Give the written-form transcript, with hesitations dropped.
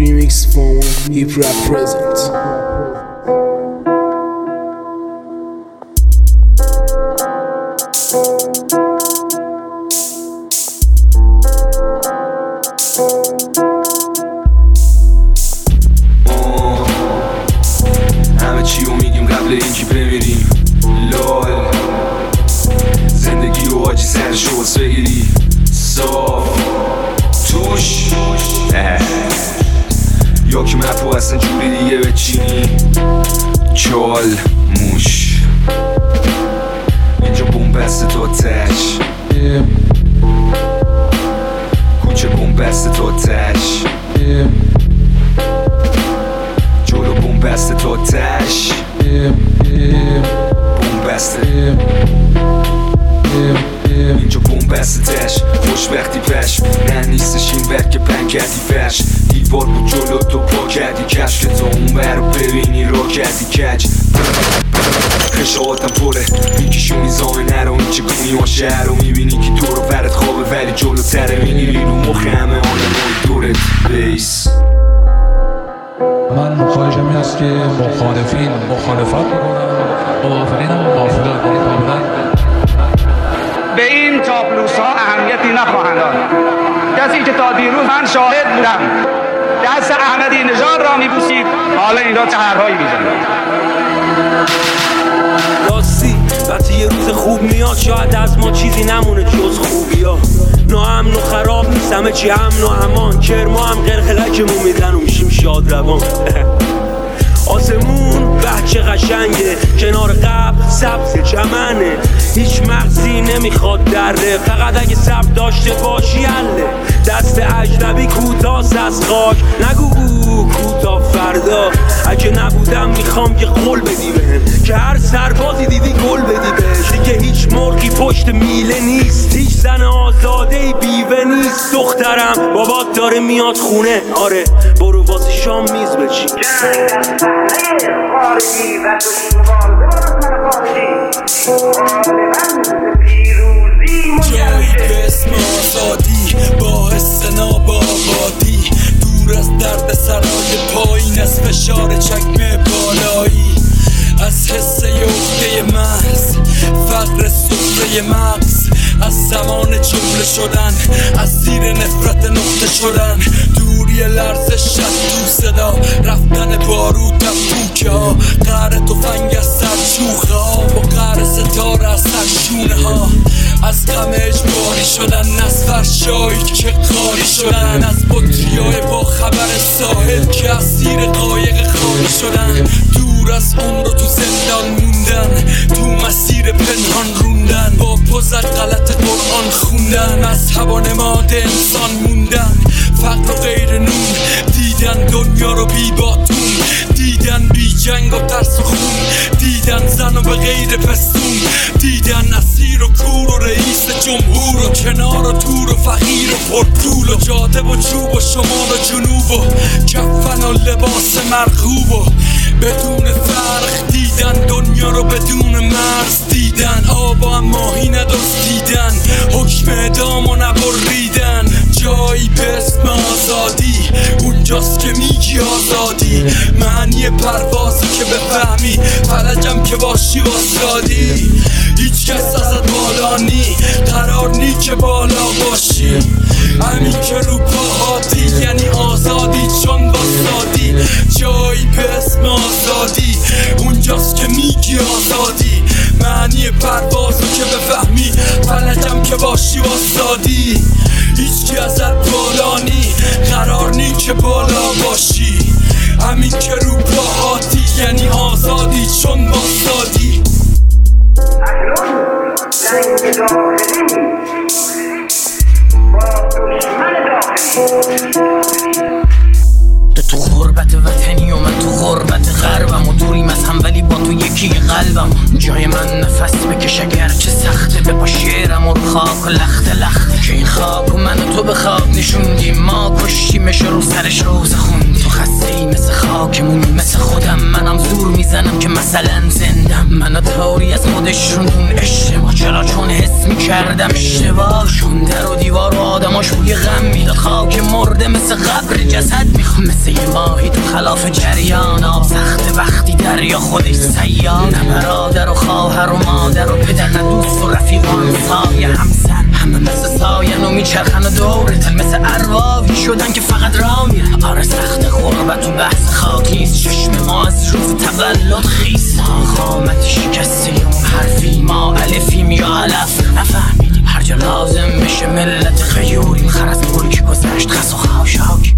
remix from Hip Rap Present. همه چی رو میگیم قبل اینکه بمیریم. لال زندگی رو آجی سرش رو بس بگیری صاف توش یا که مپو اصلا جوری دیگه بچینی چال موش اینجا بومبست تا تش کوچه بومبست تا تش جلو بومبست تا تش بومبسته اینجا بومبستش خوشبختی پش نه نیستش این ور که پن کردی فرش دیوار بود جلو تو پا کردی کش که تا اون ور رو ببینی را کردی کج خشاعتم پره میکشونی زامه نرو این چه کنی ها شهر رو میبینی که دور و برت خوابه ولی جلو تره میگیری رو مخ همه آدم دورت بیس. من خواهشم این است که مخالفین مخالفت میکنم موافقین هم موافقت میکنم. به این چاپلوس ها اهمیتی نخواهند داد. کسی که تا دیروز من شاهد بودم دست احمدی نژاد را میبوسید حالا این را چه حرفایی میزنید. راستی وقتی یه روز خوب میاد شاید از ما چیزی نمونه جز خوبی ها. ناامن و خراب نیست همه چی امن و امان کرما هم قلقلکمون میدن و میشیم شاد روان. آسمون بچه قشنگه کنار قبل سبز چمنه هیچ مغزی نمیخواد دره فقط اگه سب داشته باشی حله. دست اجنبی کوتاست از خاک نگو کوتا فردا اگه نبودم میخوام یه قول بدی بهم که هر سربازی دیدی گل بدی بهش دیگه هیچ مرغی پشت میله نیست هیچ زن آزاده بیوه نیست. دخترم بابات داره میاد خونه آره برو واسه شام میز بچین. خارجی و دشمال ببارد من خارجی جایی به اسم آزادی با حس نابابادی دور از درد سرای پایین از فشار چکمه بالایی از حس یخته محض فقر سفره مغز از زمان جمله شدن از زیر نفرت نقطه شدن دوری لرزش از تو صدا رفتن بارود از پوکه ها قهر تفنگ از سر شوخه ها با قهر ستاره از سر شونه ها از غم اجباری شدن از فرشایی که قاری شدن از بطریای با خبر ساحل که از زیر قایق خالی شدن دور از عمر و تو زندان موندن تو مسیر پنهان روندن با پوز غلط قرآن خوندن مذهب و نماد انسان موندن فقر و غیر نون دیدن دنیا رو بی باتون دیدن بی جنگ و ترس و خون دیدن زن و به غیر پستون دیدن اسیر و کور و رئیس جمهور و کنار و تور و فقیر و پرپول و جاده و چوب و شمال و جنوب و کفن و لباس مرغوب و بدون فرق دیدن دنیا رو بدون مرز دیدن آب و ماهی ندزدیدن حکم اعدام و نبریدن جایی به اسم آزادی اونجاست که میگی آزادی معنی پروازی که بفهمی فلجم که باشی واسادی هیچ کس ازت بالا نی قرار نی که بالا باشی همین که رو پاهاتی یعنی آزادی چون واسادی جایی به اسم آزادی اونجاست که میگی آزادی معنی پروازی که بفهمی فلجم که باشی واسادی هیچ کی ازت بالا نی قرار نی که بالا باشی همین که رو پاهاتی یعنی آزادی چون واسادی. اکنون جنگ داخلی با دشمن داخلی تو غربت وطنی و من تو غربت غربم و دوریم از هم ولی با تو یکی قلبم جای من نفس بکش اگر چه سخته به پا شیرم و رو خاک و لخت لخت که این خاک و من و تو به خواب نشوندیم ما کشتیمش رو سرش روزه خوندیم تو خسته ای مثل خاکمون مثل خودم منم زور میزنم که مثلا زندم من تاری از خودشون اشتباه چرا چون حس میکردم اشتباه شون در و دیوار و آدماش بوی روی غم میداد خاک مرده مثل قبر جسد میخوام مثل یه ماهی تو خلاف جریان آب سخت وقتی دریا خودش سیان نه برادر و خواهر و مادر و پدر نه دوست و رفیقان سایه همسر همه مثل ساین و میچرخن و دوره تل مثل ارواحی شدن که فقط راه میره آره سخت غربت و بحث خاک نیست چشم ما از روز تولد خیس قامت شکسته اون حرفی ما الفیم یا علف نفهمیدیم هر جا لازم میشه ملت خیوریم خر از ملک گذشت خس و خاشاک